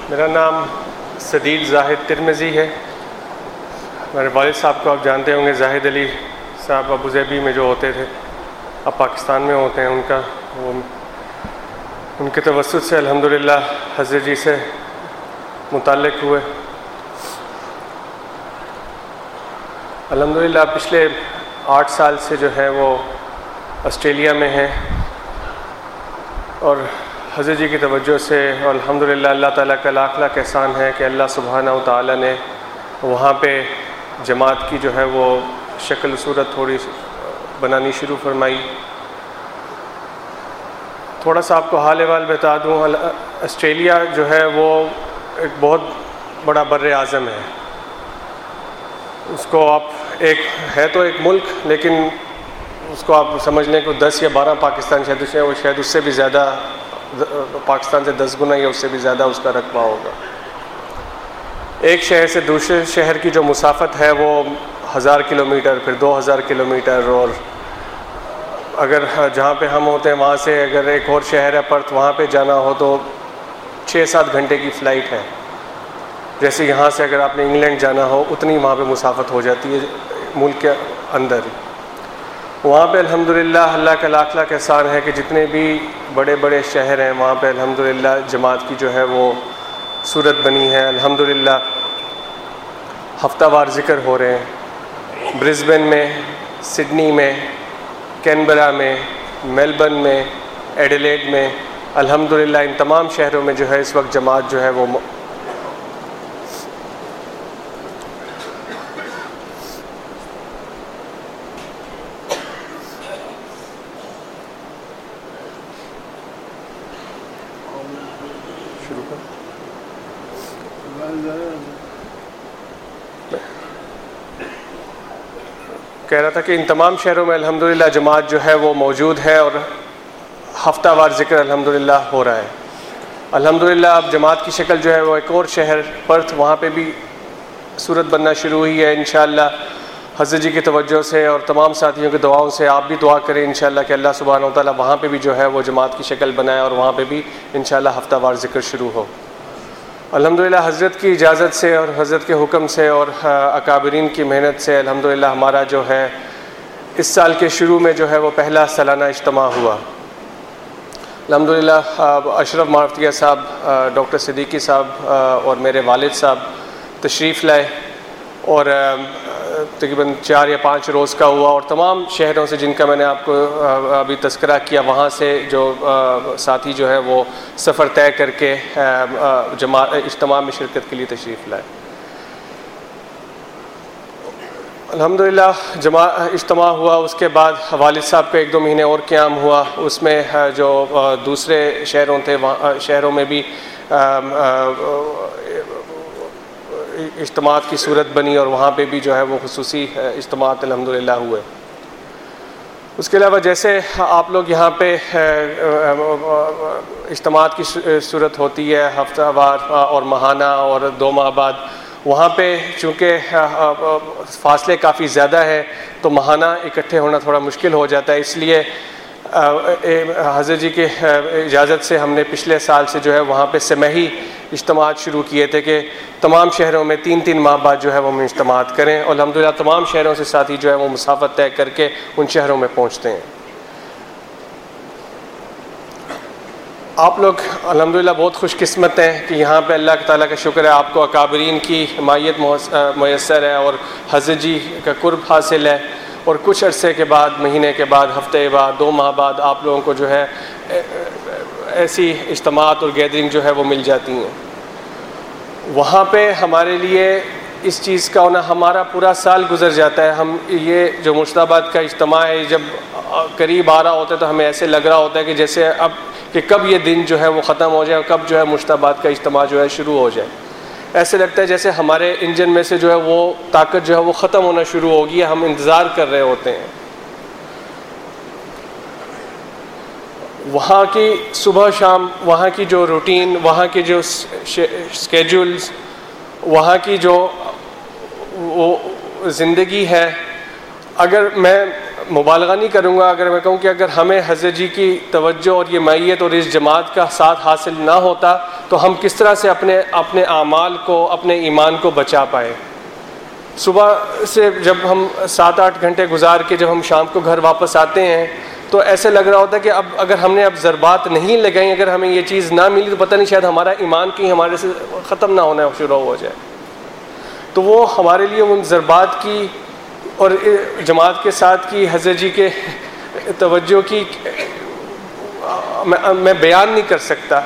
मेरा नाम सदीद जाहिद तिरमिज़ी है। मेरे वालिद साहब को आप जानते होंगे, जाहिद अली साहब अबू ज़ैबी में जो होते थे, अब पाकिस्तान में होते हैं। उनके तवस्सुत से अल्हम्दुलिल्लाह हज़रत जी से मुताल्लिक़ हुए। अल्हम्दुलिल्लाह पिछले 8 साल से जो है वो ऑस्ट्रेलिया में हैं और हज़रत जी की तवज्जो से और अल्हम्दुलिल्लाह अल्लाह ताला का लाख लाख एहसान है कि अल्लाह सुब्हानहू तआला ने वहाँ पे जमात की जो है वो शक्ल सूरत थोड़ी बनानी शुरू फरमाई। थोड़ा सा आपको हाल अहवाल बता दूँ, ऑस्ट्रेलिया जो है वो एक बहुत बड़ा बर्र आज़म है। उसको आप तो एक मुल्क, लेकिन उसको आप समझ लें कि 10 या 12 पाकिस्तान शहर है, वो शायद उससे भी ज़्यादा, पाकिस्तान से 10 गुना या उससे भी ज़्यादा उसका रकबा होगा। एक शहर से दूसरे शहर की जो मुसाफत है वो 1000 किलोमीटर, फिर 2000 किलोमीटर, और अगर जहाँ पे हम होते हैं वहाँ से अगर एक और शहर है पर्थ, वहाँ पे जाना हो तो 6-7 घंटे की फ़्लाइट है। जैसे यहाँ से अगर आपने इंग्लैंड जाना हो उतनी वहाँ पे मुसाफत हो जाती है मुल्क के अंदर। वहाँ पे अल्हम्दुलिल्लाह अल्लाह का लाख लाख एहसान है कि जितने भी बड़े बड़े शहर हैं वहाँ पे अल्हम्दुलिल्लाह जमात की जो है वो सूरत बनी है। अल्हम्दुलिल्लाह हफ्तावार ज़िक्र हो रहे हैं ब्रिस्बेन में, सिडनी में, कैनबरा में, मेलबर्न में, एडिलेड में। अल्हम्दुलिल्लाह इन तमाम शहरों में जो है इस वक्त जमात जो है वो कह रहा था कि इन तमाम शहरों में अल्हम्दुलिल्लाह जमात जो है वो मौजूद है और हफ्तावार ज़िक्र अल्हम्दुलिल्लाह हो रहा है। अल्हम्दुलिल्लाह अब जमात की शक्ल जो है वो एक और शहर पर्थ, वहाँ पे भी सूरत बनना शुरू हुई है। इंशाअल्लाह हज़रत जी की तवज्जो से और तमाम साथियों की दुआओं से आप भी दुआ करें इंशाअल्लाह कि अल्लाह सुब्हानहू तआला वहाँ पे भी जो है वो जमात की शक्ल बनाए और वहाँ पे भी इंशाअल्लाह हफ्तावार ज़िक्र शुरू हो। अल्हम्दुलिल्लाह हज़रत की इजाज़त से और हज़रत के हुक्म से और अकाबरीन की मेहनत से अल्हम्दुलिल्लाह हमारा जो है इस साल के शुरू में जो है वो पहला सालाना इज्तिमा हुआ। अल्हम्दुलिल्लाह अशरफ मारफतिया साहब, डॉक्टर सिद्दीकी साहब और मेरे वालिद साहब तशरीफ़ लाए और तकरीबन 4 या 5 रोज़ का हुआ और तमाम शहरों से जिनका मैंने आपको अभी तस्करा किया, वहाँ से जो साथी जो है वो सफ़र तय करके इज्तिमा में शिरकत के लिए तशरीफ़ लाए। अल्हम्दुलिल्लाह इज्तिमा हुआ, उसके बाद वालिद साहब का 1-2 महीने और क़याम हुआ। उसमें जो दूसरे शहरों थे वहाँ शहरों में भी इज्तिमात की सूरत बनी और वहाँ पे भी जो है वो खुसूसी इज्तिमात अल्हम्दुलिल्लाह हुए। उसके अलावा जैसे आप लोग यहाँ पे इज्तिमात की सूरत होती है हफ्तावार और माहाना और 2 माह बाद, वहाँ पे चूँकि फ़ासले काफ़ी ज़्यादा है तो माहाना इकट्ठे होना थोड़ा मुश्किल हो जाता है। इसलिए हज़रत जी की इजाज़त से हमने पिछले साल से जो है वहाँ पे सेमही इज्तिमात शुरू किए थे कि तमाम शहरों में 3-3 माह बाद जो है वो हम इज्तिमात करें और अल्हम्दुलिल्लाह तमाम शहरों से साथी जो है वो मुसाफत तय करके उन शहरों में पहुँचते हैं। आप लोग अल्हम्दुलिल्लाह बहुत खुशकिस्मत हैं कि यहाँ पे अल्लाह ताला का शुक्र है, आपको अकाबरीन की हिमायत मुयस्सर है और हज़रत जी का कुर्ब हासिल है और कुछ अरसे के बाद, महीने के बाद, हफ्ते बाद, 2 माह बाद आप लोगों को जो है ऐसी इज्तिमात और गैदरिंग जो है वो मिल जाती हैं। वहाँ पे हमारे लिए इस चीज़ का होना, हमारा पूरा साल गुजर जाता है। हम ये जो मुर्शिदाबाद का इज्तिमा है जब करीब आ रहा होता है तो हमें ऐसे लग रहा होता है कि जैसे अब कि कब ये दिन जो है वो ख़त्म हो जाए और कब जो है मुर्शिदाबाद का इज्तिमा जो है शुरू हो जाए। ऐसे लगता है जैसे हमारे इंजन में से जो है वो ताकत जो है वो ख़त्म होना शुरू होगी, हम इंतज़ार कर रहे होते हैं। वहाँ की सुबह शाम, वहाँ की जो रूटीन, वहाँ के जो स्केड्यूल्स, वहाँ की जो वो ज़िंदगी है अगर मैं मुबालगा नहीं करूँगा अगर मैं कहूँ कि अगर हमें हज़रत जी की तवज्जो और ये मैयत और इस जमात का साथ हासिल ना होता तो हम किस तरह से अपने आमाल को, अपने ईमान को बचा पाए। सुबह से जब हम 7-8 घंटे गुजार के जब हम शाम को घर वापस आते हैं तो ऐसे लग रहा होता है कि अब अगर हमने अब ज़रबात नहीं लगाई, अगर हमें ये चीज़ ना मिली तो पता नहीं शायद हमारा ईमान कहीं हमारे से ख़त्म ना होना शुरू हो जाए। तो वो हमारे लिए उन ज़रबात की और जमात के साथ की हज़रत जी के तवज्जो की मैं बयान नहीं कर सकता।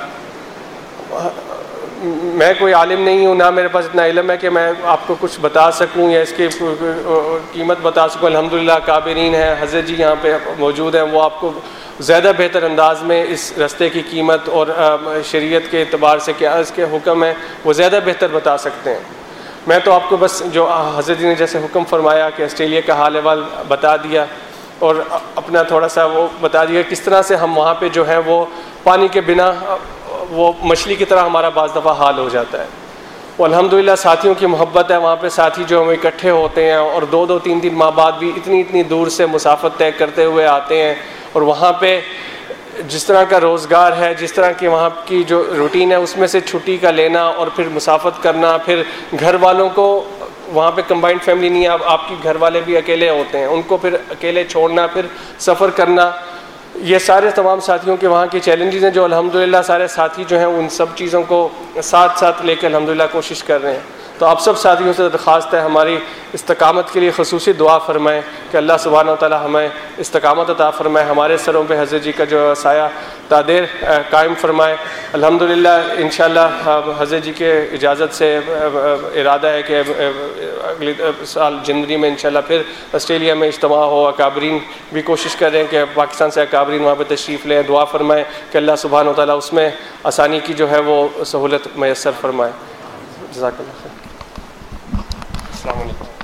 मैं कोई आलिम नहीं हूँ, ना मेरे पास इतना इल्म है कि मैं आपको कुछ बता सकूँ या इसकी कीमत बता सकूँ। अल्हम्दुलिल्लाह काबिरीन है, हज़रत जी यहाँ पे मौजूद हैं, वो आपको ज़्यादा बेहतर अंदाज में इस रास्ते की कीमत और शरीयत के एतबार से क्या इसके हुक्म है वो ज़्यादा बेहतर बता सकते हैं। मैं तो आपको बस जो हज़रत जी ने जैसे हुक्म फरमाया कि ऑस्ट्रेलिया का हाल अहवाल बता दिया और अपना थोड़ा सा वो बता दिया किस तरह से हम वहाँ पे जो है वो पानी के बिना वो मछली की तरह हमारा बाज़ दफ़ा हाल हो जाता है। वो अल्हम्दुलिल्लाह साथियों की मोहब्बत है, वहाँ पे साथी जो हम इकट्ठे होते हैं और 2-2 3-3 माह बाद भी इतनी दूर से मुसाफत तय करते हुए आते हैं और वहाँ पे जिस तरह का रोज़गार है, जिस तरह की वहाँ की जो रूटीन है उसमें से छुट्टी का लेना और फिर मुसाफत करना, फिर घर वालों को वहाँ पे कंबाइंड फैमिली नहीं है, आपकी घर वाले भी अकेले होते हैं, उनको फिर अकेले छोड़ना, फिर सफ़र करना, ये सारे तमाम साथियों के वहाँ के चैलेंजेस हैं जो अल्हम्दुलिल्लाह सारे साथी जो हैं उन सब चीज़ों को साथ साथ लेकर अल्हम्दुलिल्लाह कोशिश कर रहे हैं। तो आप सब साथियों से दरख्वास्त है हमारी इस्तकामत के लिए ख़ुसूसी दुआ फरमाएँ कि अल्लाह सुब्हानहू व तआला हमें इस्तकामत अता फरमाए, हमारे सरों पे हज़रत जी का जो साया तादेर कायम फरमाए। अल्हम्दुलिल्लाह इंशाअल्लाह हज़रत जी के इजाज़त से इरादा है कि अगले साल जनवरी में इंशाअल्लाह फिर ऑस्ट्रेलिया में इज्तिमा हो। अकाबरीन भी कोशिश कर रहे हैं कि पाकिस्तान से अकाबरीन वहाँ पर तशरीफ़ लें। दुआ फरमाएँ कि अल्लाह सुब्हानहू व तआला उसमें आसानी की जो है वो सहूलत मैसर फरमाए। जज़ाकल्लाह खैर। अस्सलामु अलैकुम।